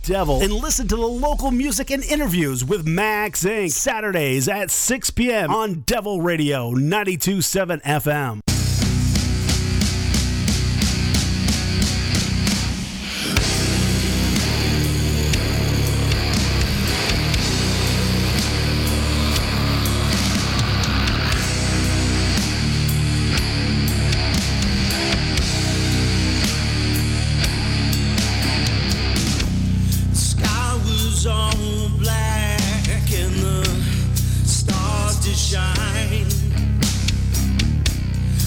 Devil and listen to the local music and interviews with Max Inc. Saturdays at 6 p.m. on Devil Radio 92.7 FM. Shine.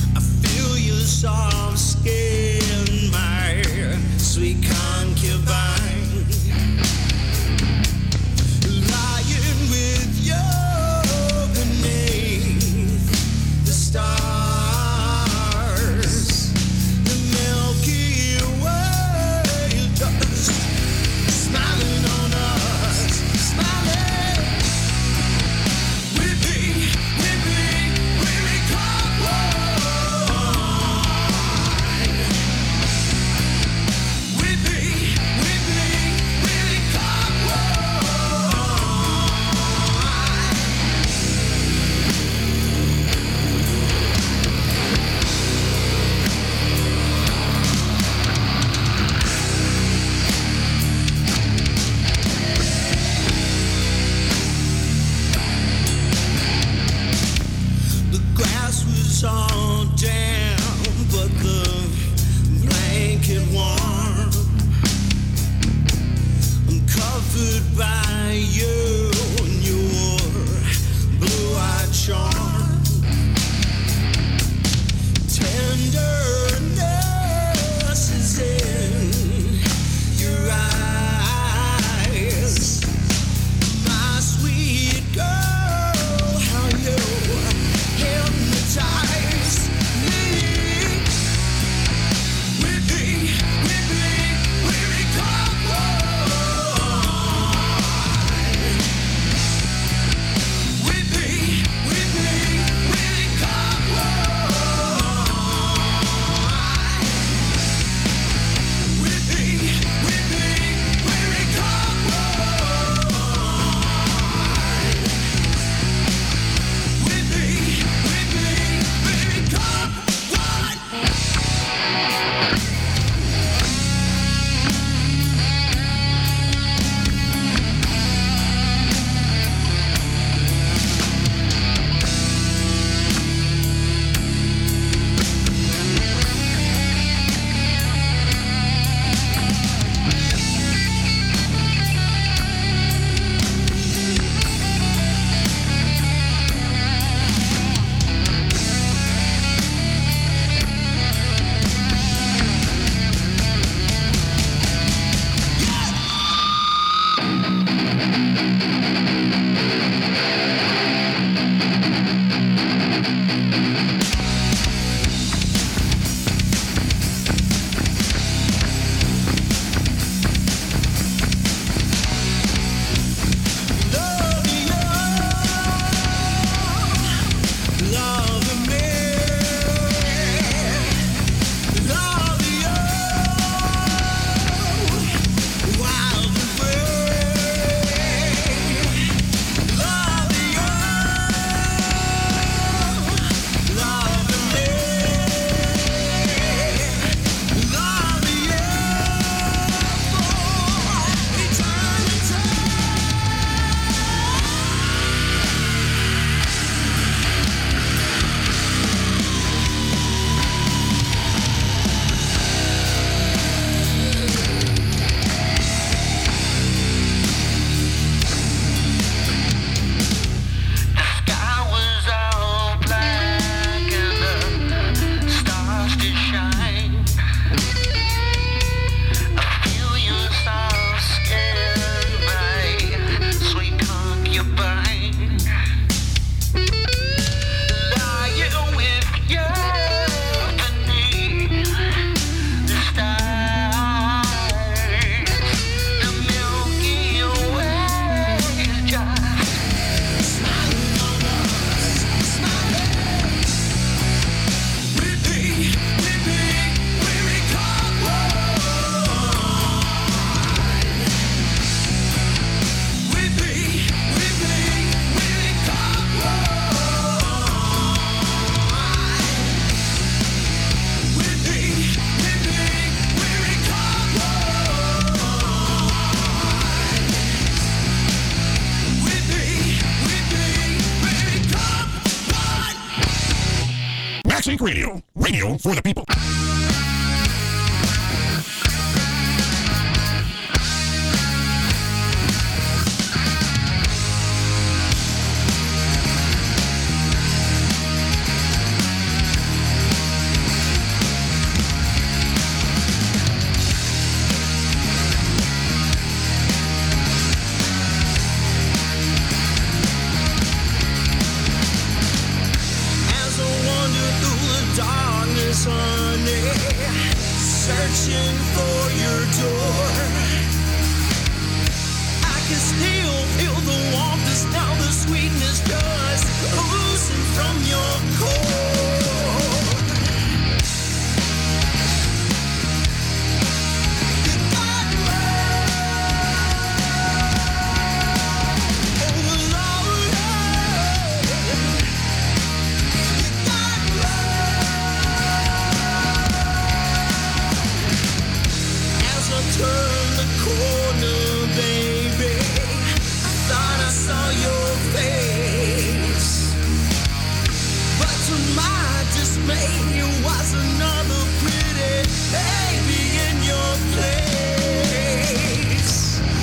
Max Inc. Radio. Radio for the people. Searching for your door, I can still feel the warmth, now the sweetness just oozing from your core. You got love, oh Lord, you got turn the corner, baby. I thought I saw your face, but to my dismay, it was another pretty baby in your place.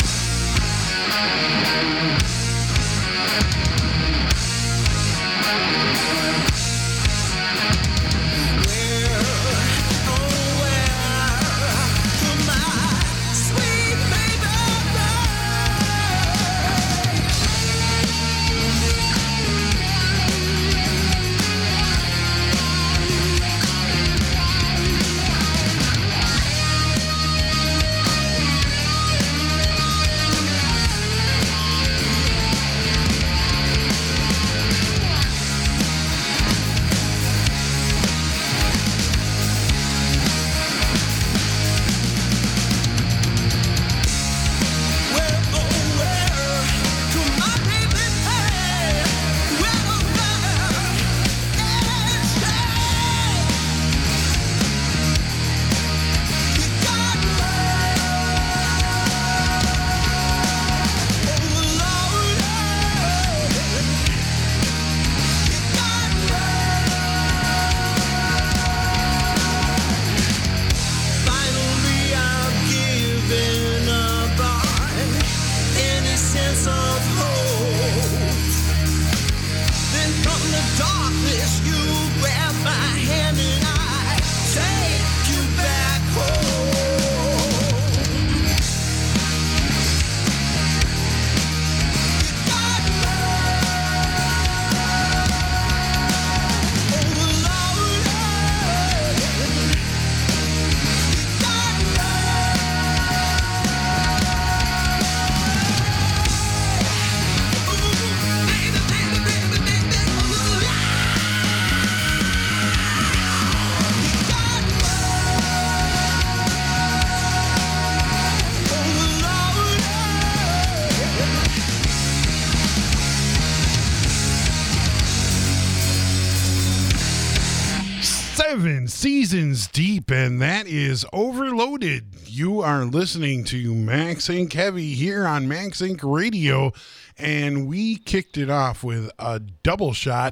Seasons deep, and that is Overloaded. You are listening to Max Inc. Heavy here on Max Inc. Radio, and we kicked it off with a double shot.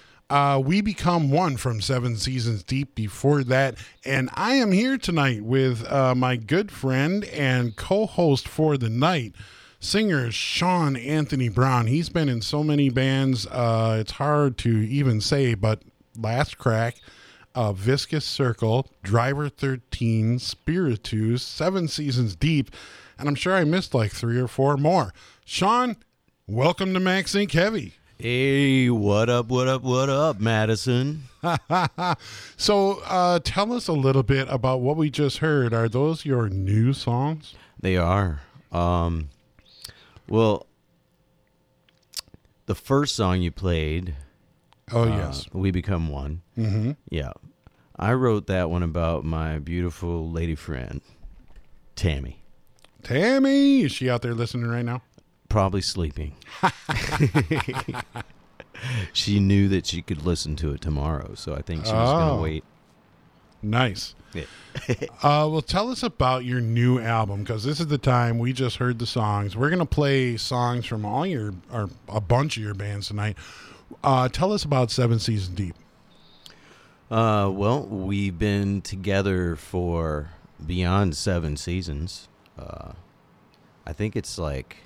We Become One from 7 Seasons Deep before that, and I am here tonight with my good friend and co-host for the night, singer Sean Anthony Brown. He's been in so many bands, it's hard to even say, but Last Crack, Viscous Circle, Driver 13, Spiritus, 7 Seasons Deep, and I'm sure I missed like 3 or 4 more. Sean, welcome to Max Inc. Heavy. Hey, what up, Madison? So tell us a little bit about what we just heard. Are those your new songs? They are. Well, the first song you played... Oh, yes. We Become One. Mm-hmm. Yeah. I wrote that one about my beautiful lady friend, Tammy. Tammy! Is she out there listening right now? Probably sleeping. She knew that she could listen to it tomorrow, so I think she was going to wait. Nice. Yeah. Well, tell us about your new album, because this is the time we just heard the songs. We're going to play songs from all your, or a bunch of your bands tonight. Tell us about 7 Seasons Deep. Well, we've been together for beyond 7 seasons. I think it's like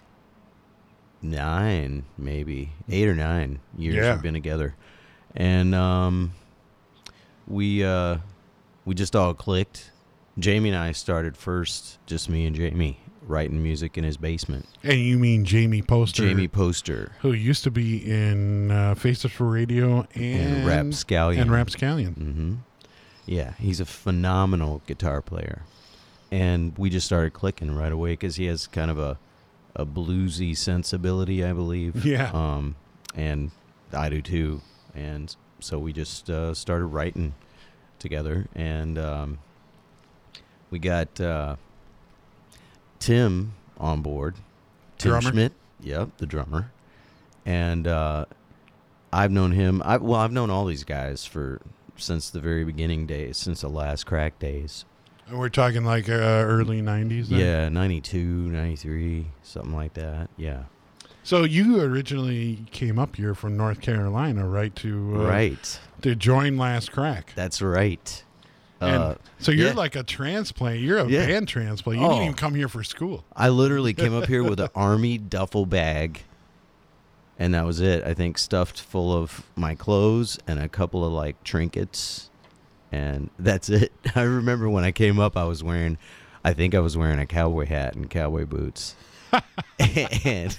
9, maybe 8 or 9 years we've been together, and we just all clicked. Jamie and I started first, just me and Jamie, writing music in his basement. And you mean Jamie Poster? Jamie Poster, who used to be in Faces for Radio and Rapscallion. Mm-hmm. Yeah, he's a phenomenal guitar player. And we just started clicking right away because he has kind of a bluesy sensibility, I believe. Yeah. And I do too. And so we just started writing together. And we got Tim on board. Tim Drummer? Schmidt. Yep, the drummer. And I've known him. I've known all these guys since the very beginning days, since the Last Crack days. And we're talking like early 90s then? Yeah, 92, 93, something like that. Yeah. So you originally came up here from North Carolina, right? Right. To join Last Crack. That's right. And so you're yeah. like a transplant. You're a Yeah. band transplant. You didn't even come here for school. I literally came up here with an army duffel bag, and that was it. I think stuffed full of my clothes and a couple of like trinkets. And that's it. I remember when I came up, I was wearing a cowboy hat and cowboy boots. And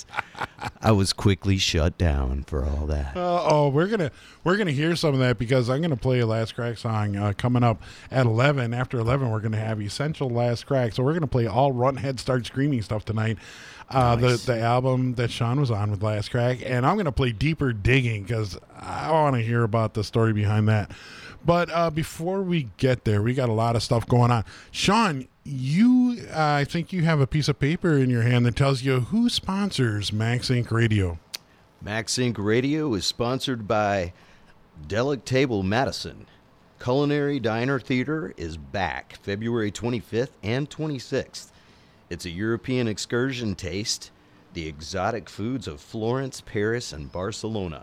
I was quickly shut down for all that. We're gonna hear some of that because I'm gonna play a Last Crack song coming up at 11. After 11, we're gonna have Essential Last Crack. So we're gonna play all Run Head Start Screaming stuff tonight. Nice. The album that Sean was on with Last Crack, and I'm gonna play Deeper Digging because I want to hear about the story behind that. But before we get there, we got a lot of stuff going on. Sean, I think you have a piece of paper in your hand that tells you who sponsors Max Inc. Radio. Max Inc. Radio is sponsored by Delic Table Madison. Culinary Diner Theater is back February 25th and 26th. It's a European excursion taste the exotic foods of Florence, Paris, and Barcelona.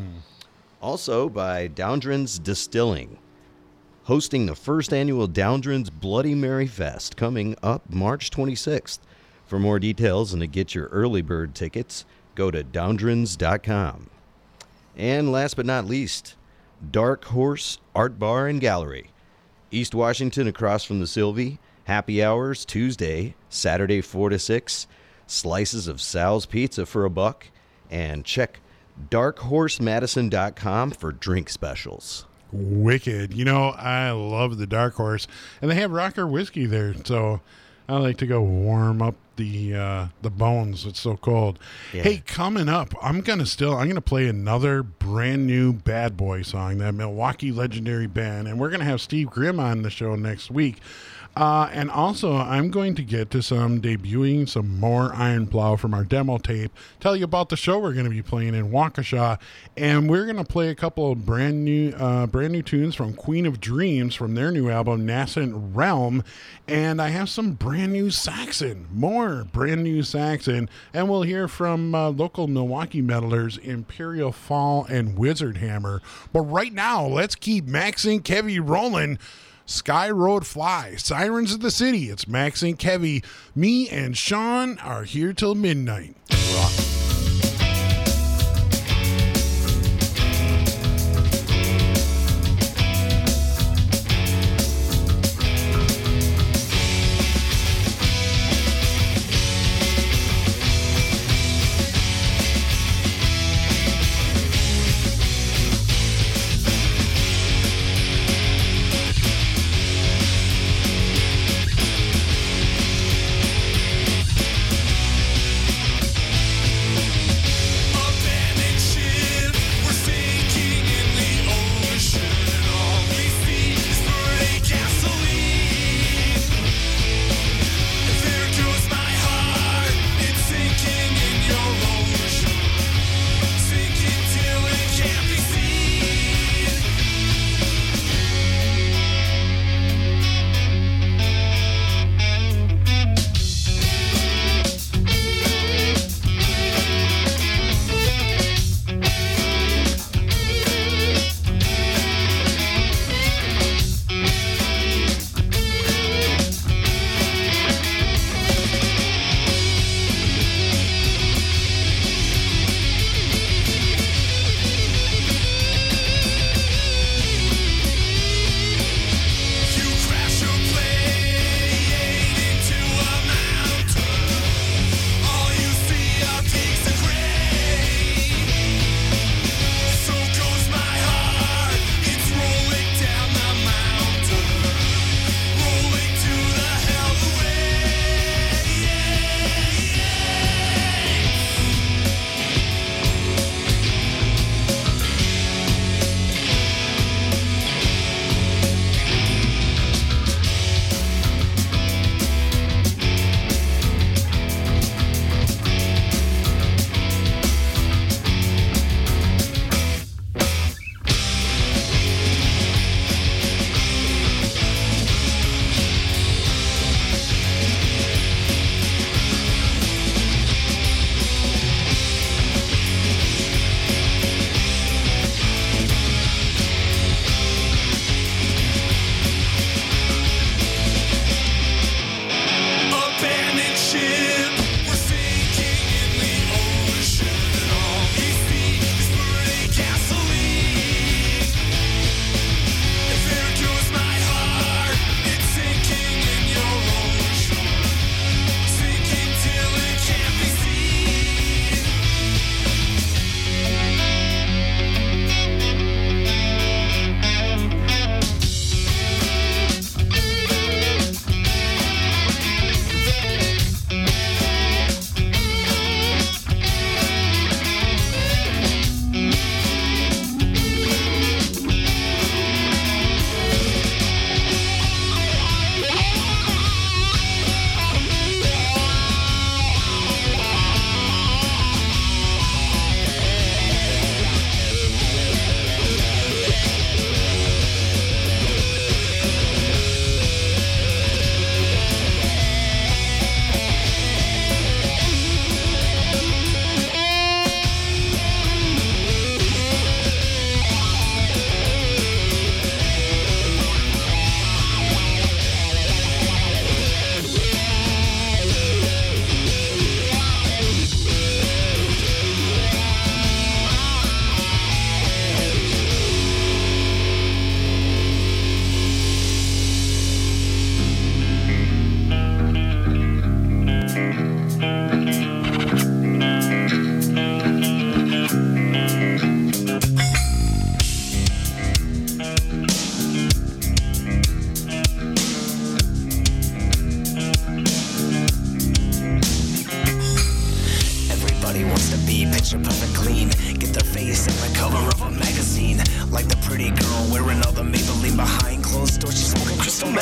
Also by Downdren's Distilling, hosting the first annual Downdren's Bloody Mary Fest coming up March 26th. For more details and to get your early bird tickets, go to downdrens.com. And last but not least, Dark Horse Art Bar and Gallery, East Washington across from the Sylvie. Happy hours Tuesday, Saturday 4 to 6. Slices of Sal's Pizza for $1. And check darkhorsemadison.com for drink specials. Wicked. You know, I love the Dark Horse, and they have Rocker whiskey there, so I like to go warm up the bones. It's so cold. Yeah. Hey, coming up, I'm gonna play another brand new Bad Boy song, that Milwaukee legendary band, and we're gonna have Steve Grimm on the show next week. And also, I'm going to get to debuting some more Iron Plow from our demo tape, tell you about the show we're going to be playing in Waukesha, and we're going to play a couple of brand new tunes from Queen of Dreams from their new album, Nascent Realm, and I have some brand new Saxon, more brand new Saxon, and we'll hear from local Milwaukee metalers Imperial Fall and Wizard Hammer. But right now, let's keep Max Inc. Heavy rolling. Sky Road Fly, Sirens of the City. It's Max Inc. Heavy. Me and Sean are here till midnight. Rock.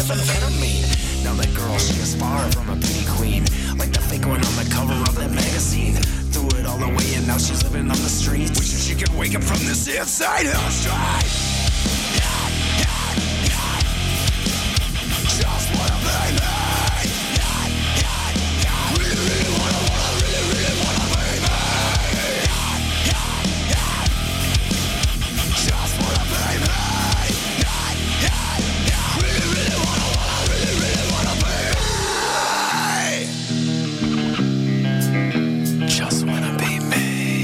methamphetamine. Now that girl, she is far from a beauty queen, like the fake one on the cover of that magazine. Threw it all away and now she's living on the streets, wishing she could wake up from this inside hell stride. Just wanna be me. Really, really wanna be me. Just wanna be me. Really, really wanna be me. Just wanna be me.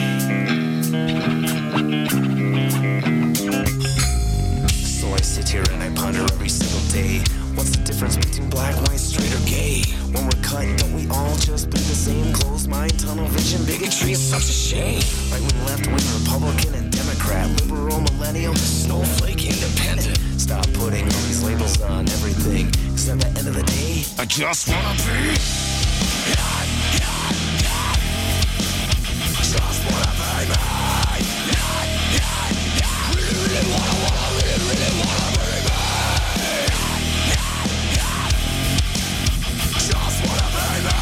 So I sit here and I ponder every single day. What's the difference between black, white, straight, or gay? When we're cut, don't we all just bleed the same? Closed mind, tunnel vision, bigotry is such a shame. Right wing, left wing, Republican and Democrat, liberal, millennial, snowflake, independent. Stop putting all these labels on everything, 'cause at the end of the day, I just wanna be. Just wanna be me. Really, really wanna be me. Just wanna be me.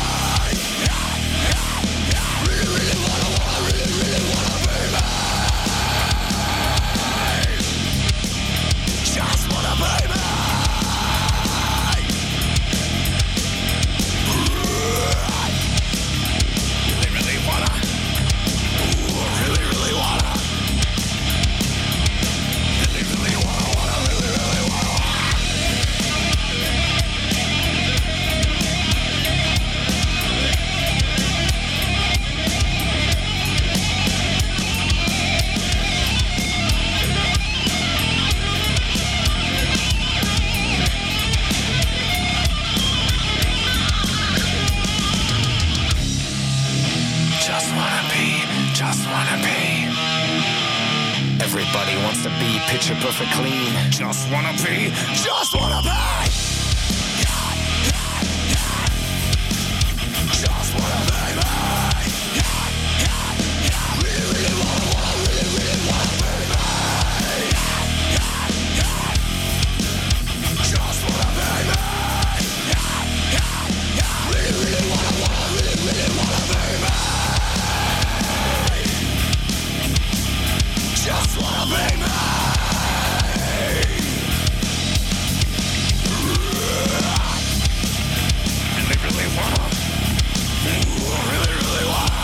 Really, really wanna be me. Just wanna be me. Really, really wanna. Ooh, really, really wanna. Really, really wanna, really, really wanna. Just wanna be. Everybody wants to be picture perfect clean. Just wanna be. Just wanna be. Just wanna be me. Really, really wanna, really, really wanna be me. Just wanna be me. Really, really wanna, really, really wanna be me. Just wanna be me. Really, really wanna. Really, really wanna.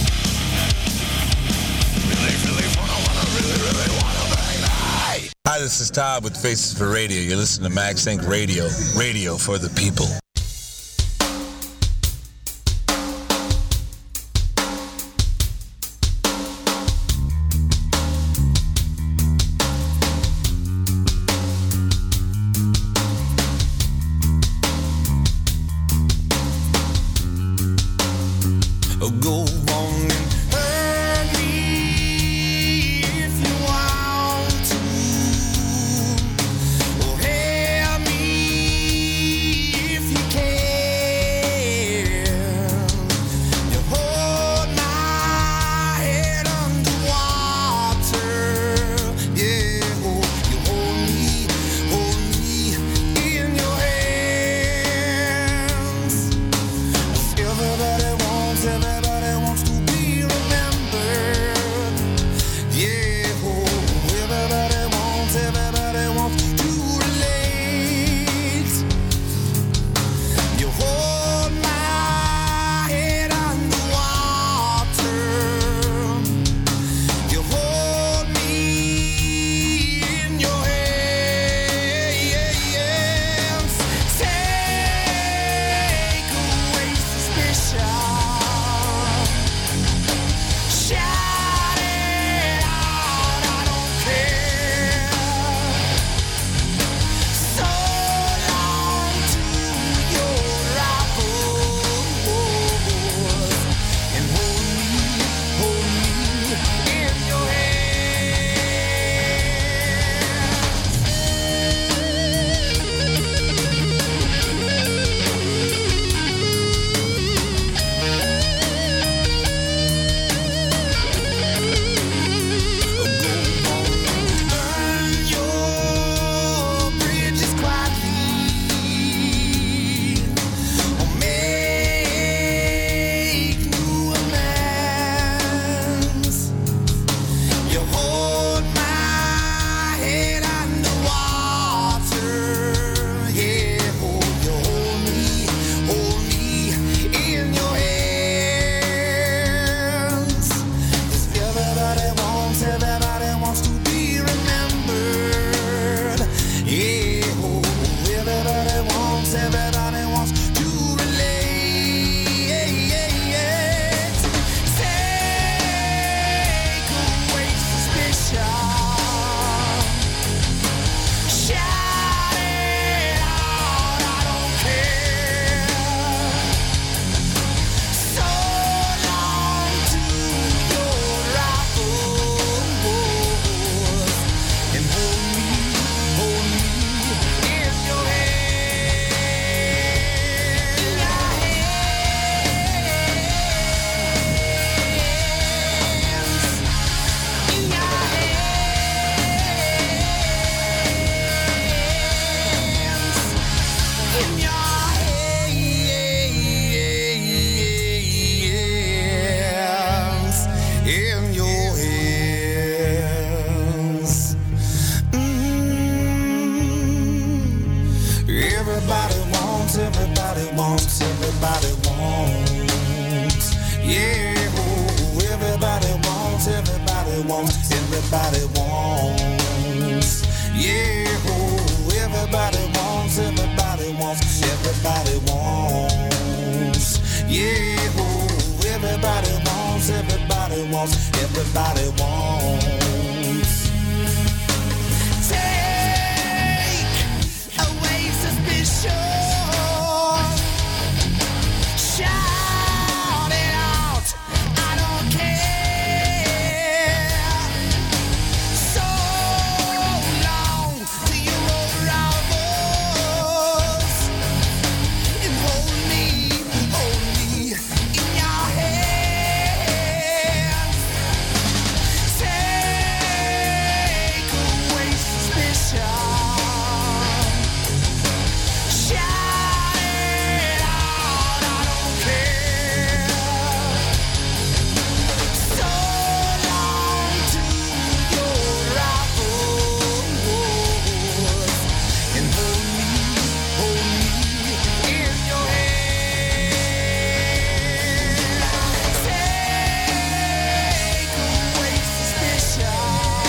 Really, really wanna, really, really wanna be me. Hi, this is Todd with Faces for Radio. You're listening to Max Inc. Radio. Radio for the people. Go on and hurt me if you want to. Or help me if you can. You hold my head underwater. Yeah, oh, you hold me in your hands. 'Cause everybody wants in your hands, in your hands. Everybody wants, everybody wants, everybody wants. Yeah, oh, everybody wants, everybody wants, everybody wants. Yeah, oh, everybody wants, everybody wants, everybody wants. Yeah, oh, everybody wants, everybody wants, everybody wants. Take away suspicion. Shout it out, I don't care. So long to your old rivals, and hold me in your hands. Take away suspicion. Shout it out, I don't care. So long to your rivals, and hold me in your hands. Take away suspicion.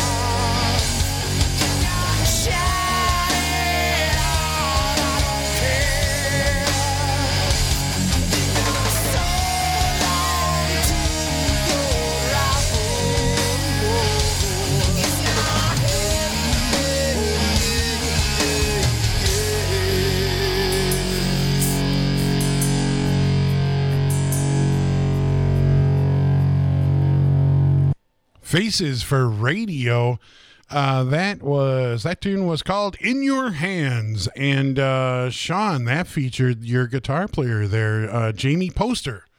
Shout it out, I don't care. So long to your Faces for Radio. That tune was called In Your Hands. And Sean, that featured your guitar player there, Jamie Poster.